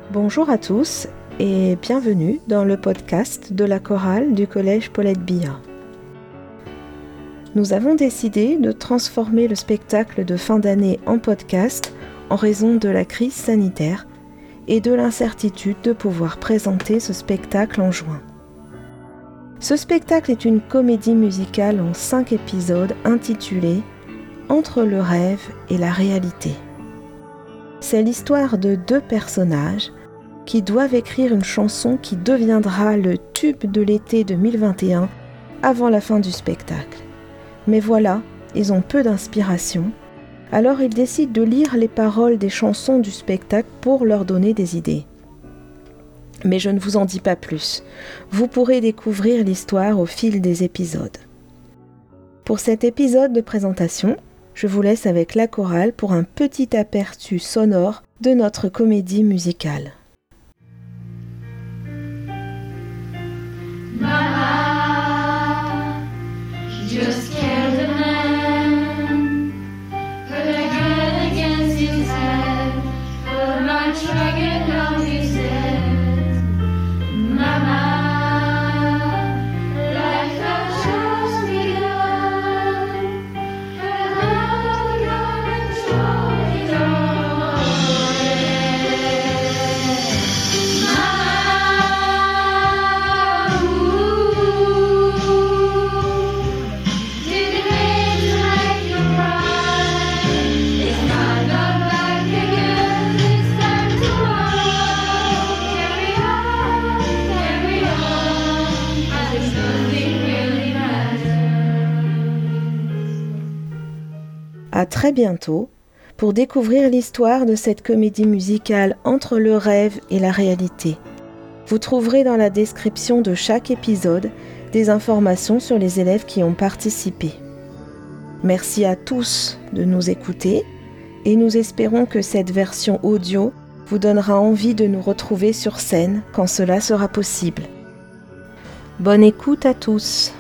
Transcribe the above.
Bonjour à tous et bienvenue dans le podcast de la chorale du collège Paulette Billard. Nous avons décidé de transformer le spectacle de fin d'année en podcast en raison de la crise sanitaire et de l'incertitude de pouvoir présenter ce spectacle en juin. Ce spectacle est une comédie musicale en 5 épisodes intitulée « Entre le rêve et la réalité ». C'est l'histoire de 2 personnages qui doivent écrire une chanson qui deviendra le tube de l'été 2021 avant la fin du spectacle. Mais voilà, ils ont peu d'inspiration, alors ils décident de lire les paroles des chansons du spectacle pour leur donner des idées. Mais je ne vous en dis pas plus, vous pourrez découvrir l'histoire au fil des épisodes. Pour cet épisode de présentation, je vous laisse avec la chorale pour un petit aperçu sonore de notre comédie musicale. Mama, just killed a man, put a gun against his head, put my dragon on his head. Mama, life has just begun, and now you're enjoying it all. À très bientôt pour découvrir l'histoire de cette comédie musicale entre le rêve et la réalité. Vous trouverez dans la description de chaque épisode des informations sur les élèves qui ont participé. Merci à tous de nous écouter et nous espérons que cette version audio vous donnera envie de nous retrouver sur scène quand cela sera possible. Bonne écoute à tous!